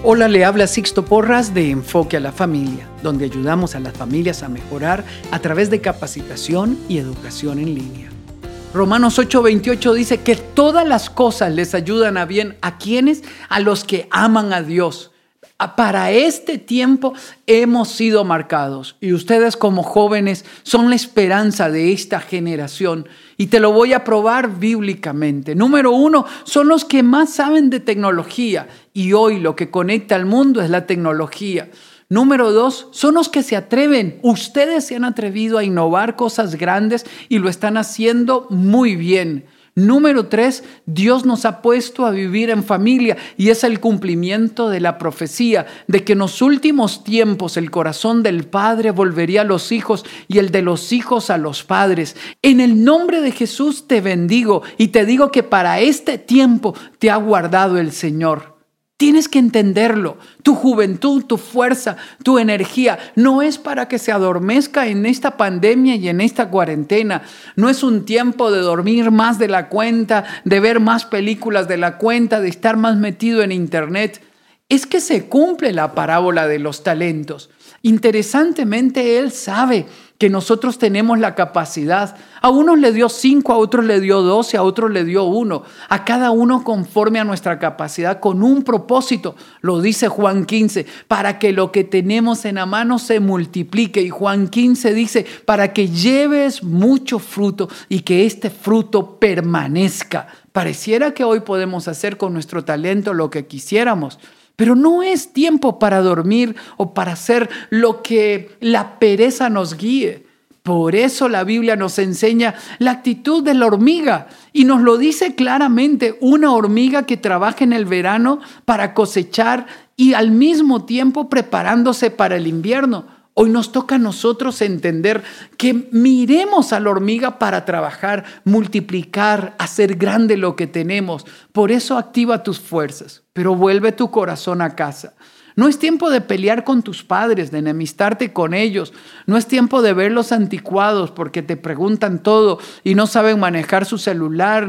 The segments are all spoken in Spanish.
Hola, le habla Sixto Porras de Enfoque a la Familia, donde ayudamos a las familias a mejorar a través de capacitación y educación en línea. Romanos 8:28 dice que todas las cosas les ayudan a bien. ¿A quiénes? A los que aman a Dios. Para este tiempo hemos sido marcados y ustedes como jóvenes son la esperanza de esta generación y te lo voy a probar bíblicamente. Número 1, son los que más saben de tecnología y hoy lo que conecta al mundo es la tecnología. Número 2, son los que se atreven. Ustedes se han atrevido a innovar cosas grandes y lo están haciendo muy bien. Número 3, Dios nos ha puesto a vivir en familia y es el cumplimiento de la profecía de que en los últimos tiempos el corazón del padre volvería a los hijos y el de los hijos a los padres. En el nombre de Jesús te bendigo y te digo que para este tiempo te ha guardado el Señor. Tienes que entenderlo. Tu juventud, tu fuerza, tu energía no es para que se adormezca en esta pandemia y en esta cuarentena. No es un tiempo de dormir más de la cuenta, de ver más películas de la cuenta, de estar más metido en internet. Es que se cumple la parábola de los talentos. Interesantemente, Él sabe que nosotros tenemos la capacidad. A unos le dio 5, a otros le dio 12, a otros le dio 1. A cada uno conforme a nuestra capacidad, con un propósito. Lo dice Juan 15, para que lo que tenemos en la mano se multiplique. Y Juan 15 dice, para que lleves mucho fruto y que este fruto permanezca. Pareciera que hoy podemos hacer con nuestro talento lo que quisiéramos. Pero no es tiempo para dormir o para hacer lo que la pereza nos guíe. Por eso la Biblia nos enseña la actitud de la hormiga y nos lo dice claramente, una hormiga que trabaja en el verano para cosechar y al mismo tiempo preparándose para el invierno. Hoy nos toca a nosotros entender que miremos a la hormiga para trabajar, multiplicar, hacer grande lo que tenemos. Por eso activa tus fuerzas, pero vuelve tu corazón a casa. No es tiempo de pelear con tus padres, de enemistarte con ellos. No es tiempo de verlos anticuados porque te preguntan todo y no saben manejar su celular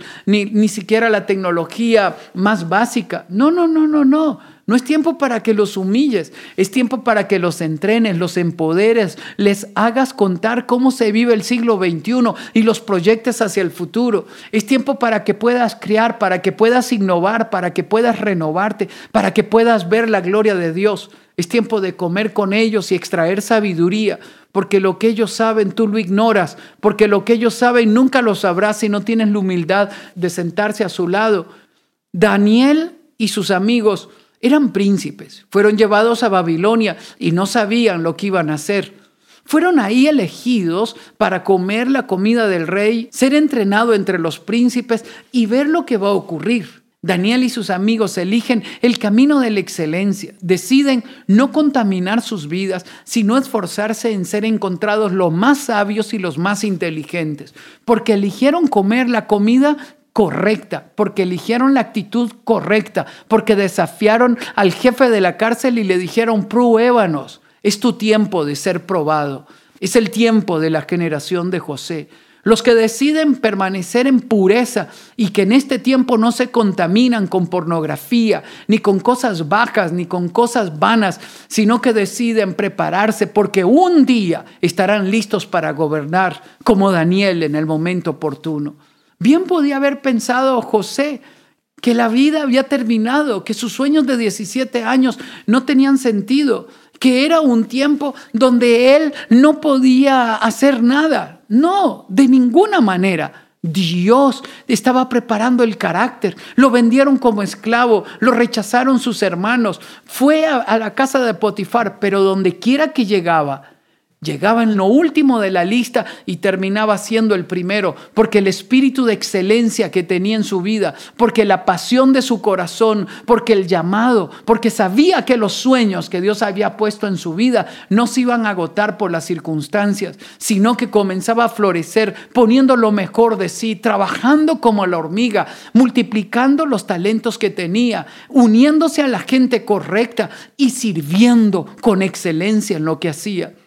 ni siquiera la tecnología más básica. No. No es tiempo para que los humilles, es tiempo para que los entrenes, los empoderes, les hagas contar cómo se vive el siglo XXI y los proyectes hacia el futuro. Es tiempo para que puedas crear, para que puedas innovar, para que puedas renovarte, para que puedas ver la gloria de Dios. Es tiempo de comer con ellos y extraer sabiduría, porque lo que ellos saben tú lo ignoras, porque lo que ellos saben nunca lo sabrás si no tienes la humildad de sentarse a su lado. Daniel y sus amigos eran príncipes, fueron llevados a Babilonia y no sabían lo que iban a hacer. Fueron ahí elegidos para comer la comida del rey, ser entrenado entre los príncipes y ver lo que va a ocurrir. Daniel y sus amigos eligen el camino de la excelencia, deciden no contaminar sus vidas, sino esforzarse en ser encontrados los más sabios y los más inteligentes, porque eligieron comer la comida correcta, porque eligieron la actitud correcta, porque desafiaron al jefe de la cárcel y le dijeron, pruébanos, es tu tiempo de ser probado, es el tiempo de la generación de José. Los que deciden permanecer en pureza y que en este tiempo no se contaminan con pornografía, ni con cosas bajas, ni con cosas vanas, sino que deciden prepararse porque un día estarán listos para gobernar como Daniel en el momento oportuno. Bien podía haber pensado José que la vida había terminado, que sus sueños de 17 años no tenían sentido, que era un tiempo donde él no podía hacer nada. No, de ninguna manera. Dios estaba preparando el carácter. Lo vendieron como esclavo, lo rechazaron sus hermanos. Fue a la casa de Potifar, pero donde quiera que llegaba en lo último de la lista y terminaba siendo el primero, porque el espíritu de excelencia que tenía en su vida, porque la pasión de su corazón, porque el llamado, porque sabía que los sueños que Dios había puesto en su vida no se iban a agotar por las circunstancias, sino que comenzaba a florecer poniendo lo mejor de sí, trabajando como la hormiga, multiplicando los talentos que tenía, uniéndose a la gente correcta y sirviendo con excelencia en lo que hacía.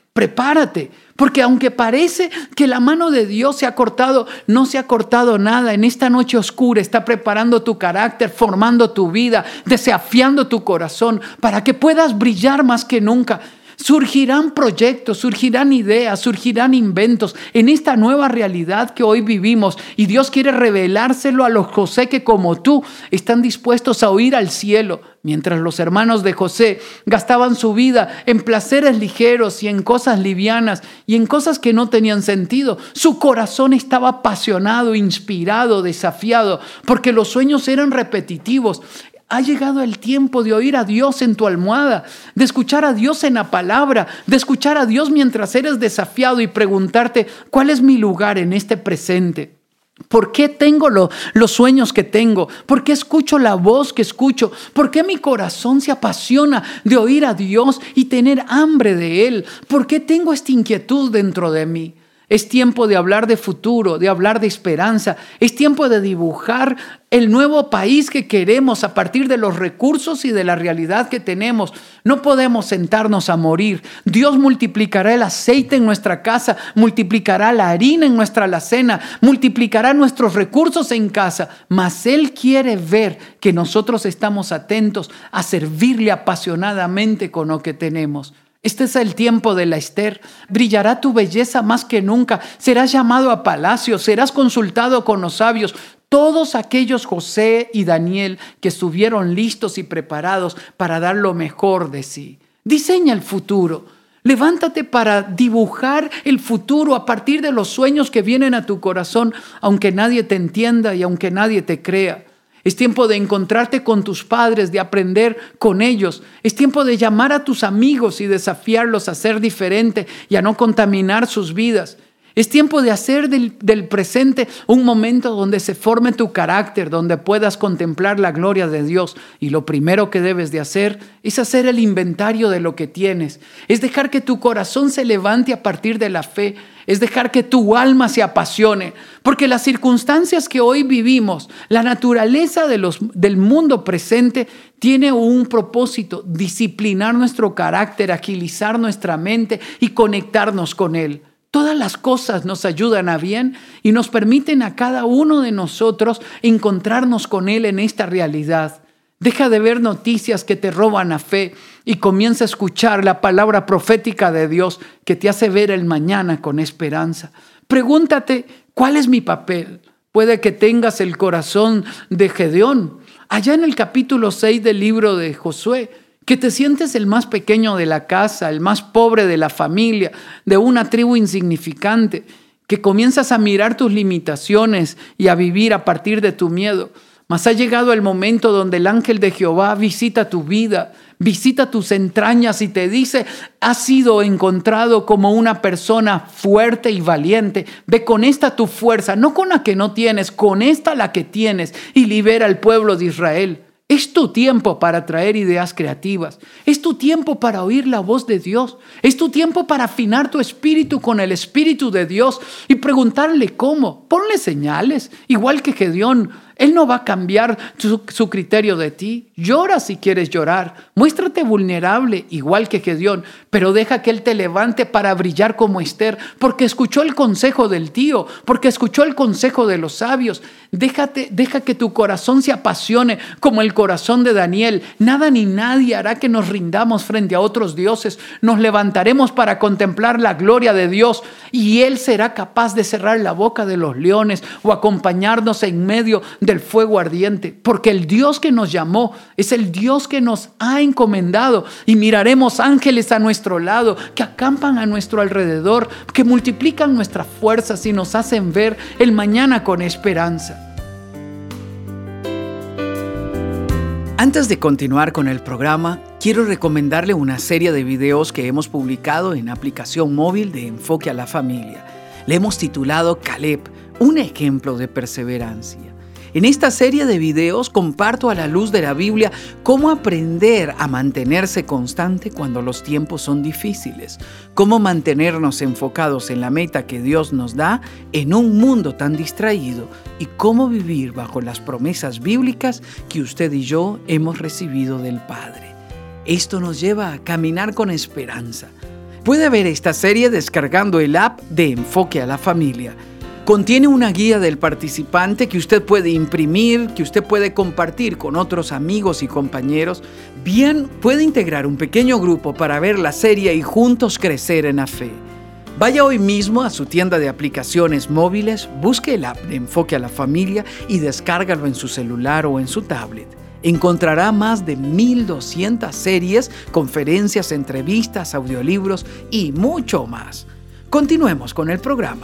Prepárate, porque aunque parece que la mano de Dios se ha cortado, no se ha cortado nada. En esta noche oscura está preparando tu carácter, formando tu vida, desafiando tu corazón para que puedas brillar más que nunca. Surgirán proyectos, surgirán ideas, surgirán inventos en esta nueva realidad que hoy vivimos. Y Dios quiere revelárselo a los José que como tú están dispuestos a huir al cielo. Mientras los hermanos de José gastaban su vida en placeres ligeros y en cosas livianas y en cosas que no tenían sentido, su corazón estaba apasionado, inspirado, desafiado, porque los sueños eran repetitivos. Ha llegado el tiempo de oír a Dios en tu almohada, de escuchar a Dios en la palabra, de escuchar a Dios mientras eres desafiado y preguntarte, ¿cuál es mi lugar en este presente? ¿Por qué tengo los sueños que tengo? ¿Por qué escucho la voz que escucho? ¿Por qué mi corazón se apasiona de oír a Dios y tener hambre de Él? ¿Por qué tengo esta inquietud dentro de mí? Es tiempo de hablar de futuro, de hablar de esperanza. Es tiempo de dibujar el nuevo país que queremos a partir de los recursos y de la realidad que tenemos. No podemos sentarnos a morir. Dios multiplicará el aceite en nuestra casa, multiplicará la harina en nuestra alacena, multiplicará nuestros recursos en casa. Mas Él quiere ver que nosotros estamos atentos a servirle apasionadamente con lo que tenemos. Este es el tiempo de la Ester. Brillará tu belleza más que nunca. Serás llamado a palacio, serás consultado con los sabios. Todos aquellos José y Daniel que estuvieron listos y preparados para dar lo mejor de sí. Diseña el futuro. Levántate para dibujar el futuro a partir de los sueños que vienen a tu corazón, aunque nadie te entienda y aunque nadie te crea. Es tiempo de encontrarte con tus padres, de aprender con ellos. Es tiempo de llamar a tus amigos y desafiarlos a ser diferente y a no contaminar sus vidas. Es tiempo de hacer del presente un momento donde se forme tu carácter, donde puedas contemplar la gloria de Dios. Y lo primero que debes de hacer es hacer el inventario de lo que tienes. Es dejar que tu corazón se levante a partir de la fe. Es dejar que tu alma se apasione. Porque las circunstancias que hoy vivimos, la naturaleza del mundo presente tiene un propósito: disciplinar nuestro carácter, agilizar nuestra mente y conectarnos con Él. Todas las cosas nos ayudan a bien y nos permiten a cada uno de nosotros encontrarnos con Él en esta realidad. Deja de ver noticias que te roban la fe y comienza a escuchar la palabra profética de Dios que te hace ver el mañana con esperanza. Pregúntate, ¿cuál es mi papel? Puede que tengas el corazón de Gedeón. Allá en el capítulo 6 del libro de Josué, que te sientes el más pequeño de la casa, el más pobre de la familia, de una tribu insignificante, que comienzas a mirar tus limitaciones y a vivir a partir de tu miedo. Mas ha llegado el momento donde el ángel de Jehová visita tu vida, visita tus entrañas y te dice: has sido encontrado como una persona fuerte y valiente. Ve con esta tu fuerza, no con la que no tienes, con esta la que tienes, y libera al pueblo de Israel. Es tu tiempo para traer ideas creativas. Es tu tiempo para oír la voz de Dios. Es tu tiempo para afinar tu espíritu con el espíritu de Dios y preguntarle cómo. Ponle señales, igual que Gedeón. Él no va a cambiar su criterio de ti. Llora si quieres llorar. Muéstrate vulnerable, igual que Gedeón, pero deja que Él te levante para brillar como Ester, porque escuchó el consejo del tío, porque escuchó el consejo de los sabios. Deja que tu corazón se apasione como el corazón de Daniel. Nada ni nadie hará que nos rindamos frente a otros dioses. Nos levantaremos para contemplar la gloria de Dios y Él será capaz de cerrar la boca de los leones o acompañarnos en medio del fuego ardiente, porque el Dios que nos llamó es el Dios que nos ha encomendado, y miraremos ángeles a nuestro lado que acampan a nuestro alrededor, que multiplican nuestras fuerzas y nos hacen ver el mañana con esperanza. Antes de continuar con el programa, quiero recomendarle una serie de videos que hemos publicado en aplicación móvil de Enfoque a la Familia. Le hemos titulado Caleb, un ejemplo de perseverancia. En esta serie de videos comparto a la luz de la Biblia cómo aprender a mantenerse constante cuando los tiempos son difíciles, cómo mantenernos enfocados en la meta que Dios nos da en un mundo tan distraído y cómo vivir bajo las promesas bíblicas que usted y yo hemos recibido del Padre. Esto nos lleva a caminar con esperanza. Puede ver esta serie descargando el app de Enfoque a la Familia. Contiene una guía del participante que usted puede imprimir, que usted puede compartir con otros amigos y compañeros. Bien, puede integrar un pequeño grupo para ver la serie y juntos crecer en la fe. Vaya hoy mismo a su tienda de aplicaciones móviles, busque el app de Enfoque a la Familia y descárgalo en su celular o en su tablet. Encontrará más de 1,200 series, conferencias, entrevistas, audiolibros y mucho más. Continuemos con el programa.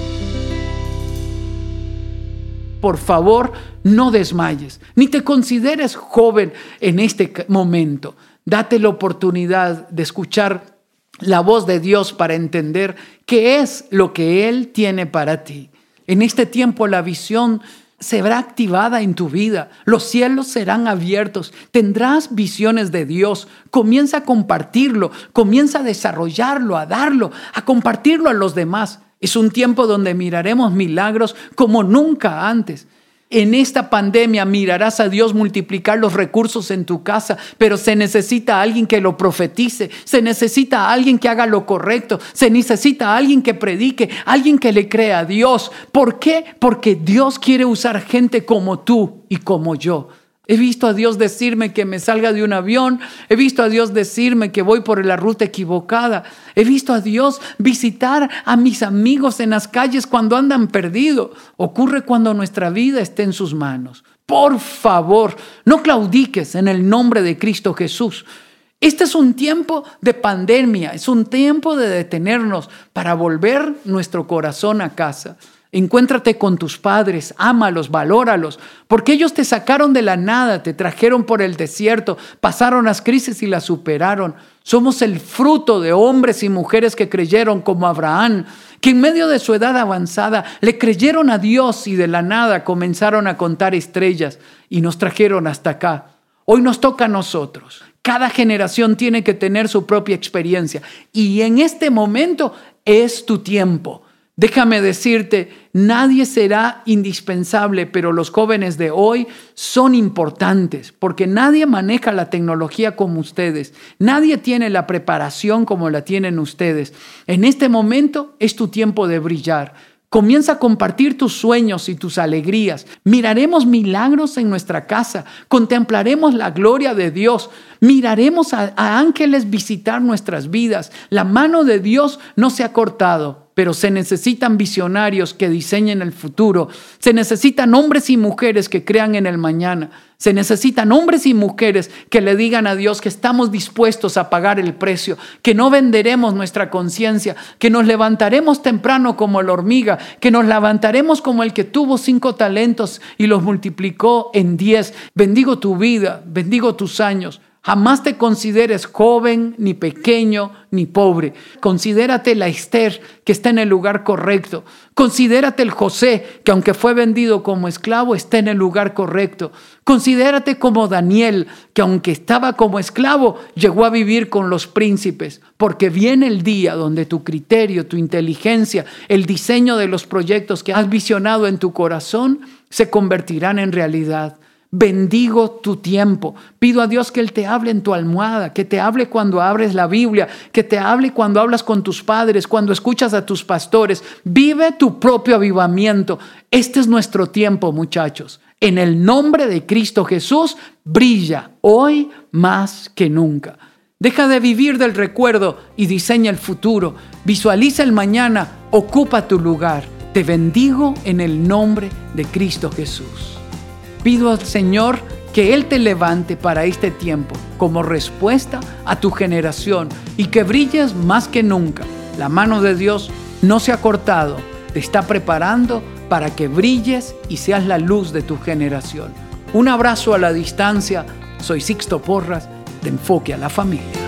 Por favor, no desmayes, ni te consideres joven en este momento. Date la oportunidad de escuchar la voz de Dios para entender qué es lo que Él tiene para ti. En este tiempo la visión se verá activada en tu vida. Los cielos serán abiertos. Tendrás visiones de Dios. Comienza a compartirlo. Comienza a desarrollarlo, a darlo, a compartirlo a los demás. Es un tiempo donde miraremos milagros como nunca antes. En esta pandemia mirarás a Dios multiplicar los recursos en tu casa, pero se necesita alguien que lo profetice, se necesita alguien que haga lo correcto, se necesita alguien que predique, alguien que le crea a Dios. ¿Por qué? Porque Dios quiere usar gente como tú y como yo. He visto a Dios decirme que me salga de un avión. He visto a Dios decirme que voy por la ruta equivocada. He visto a Dios visitar a mis amigos en las calles cuando andan perdidos. Ocurre cuando nuestra vida esté en sus manos. Por favor, no claudiques en el nombre de Cristo Jesús. Este es un tiempo de pandemia. Es un tiempo de detenernos para volver nuestro corazón a casa. Encuéntrate con tus padres, ámalos, valóralos, porque ellos te sacaron de la nada, te trajeron por el desierto, pasaron las crisis y las superaron. Somos el fruto de hombres y mujeres que creyeron como Abraham, que en medio de su edad avanzada le creyeron a Dios y de la nada comenzaron a contar estrellas y nos trajeron hasta acá. Hoy nos toca a nosotros. Cada generación tiene que tener su propia experiencia y en este momento es tu tiempo. Déjame decirte, nadie será indispensable, pero los jóvenes de hoy son importantes porque nadie maneja la tecnología como ustedes. Nadie tiene la preparación como la tienen ustedes. En este momento es tu tiempo de brillar. Comienza a compartir tus sueños y tus alegrías. Miraremos milagros en nuestra casa. Contemplaremos la gloria de Dios. Miraremos a ángeles visitar nuestras vidas. La mano de Dios no se ha cortado, pero se necesitan visionarios que diseñen el futuro. Se necesitan hombres y mujeres que crean en el mañana. Se necesitan hombres y mujeres que le digan a Dios que estamos dispuestos a pagar el precio, que no venderemos nuestra conciencia, que nos levantaremos temprano como la hormiga, que nos levantaremos como el que tuvo 5 talentos y los multiplicó en 10. Bendigo tu vida, bendigo tus años. Jamás te consideres joven, ni pequeño, ni pobre. Considérate la Esther que está en el lugar correcto. Considérate el José que aunque fue vendido como esclavo, está en el lugar correcto. Considérate como Daniel que aunque estaba como esclavo, llegó a vivir con los príncipes. Porque viene el día donde tu criterio, tu inteligencia, el diseño de los proyectos que has visionado en tu corazón se convertirán en realidad. Bendigo tu tiempo. Pido a Dios que Él te hable en tu almohada, que te hable cuando abres la Biblia, que te hable cuando hablas con tus padres, cuando escuchas a tus pastores. Vive tu propio avivamiento. Este es nuestro tiempo, muchachos. En el nombre de Cristo Jesús, brilla hoy más que nunca. Deja de vivir del recuerdo y diseña el futuro. Visualiza el mañana, ocupa tu lugar. Te bendigo en el nombre de Cristo Jesús. Pido al Señor que Él te levante para este tiempo como respuesta a tu generación y que brilles más que nunca. La mano de Dios no se ha cortado, te está preparando para que brilles y seas la luz de tu generación. Un abrazo a la distancia. Soy Sixto Porras de Enfoque a la Familia.